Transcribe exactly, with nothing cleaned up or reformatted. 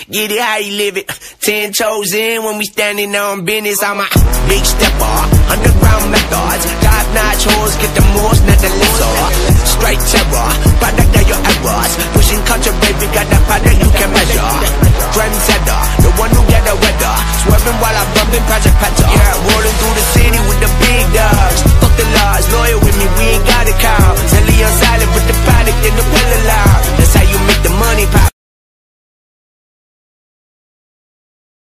Get it how you live it. Ten toes in when we standing on business. I'm a big stepper, underground methods. Top-notch hoes, get the most, not the lesser. Straight terror, product of your errors. Pushing culture, baby, got that product you can measure. Trendsetter, the one who get the weather. Swerving while I'm bumping Project Petter. Yeah, rolling through the city with the big dogs. Fuck the laws, loyal with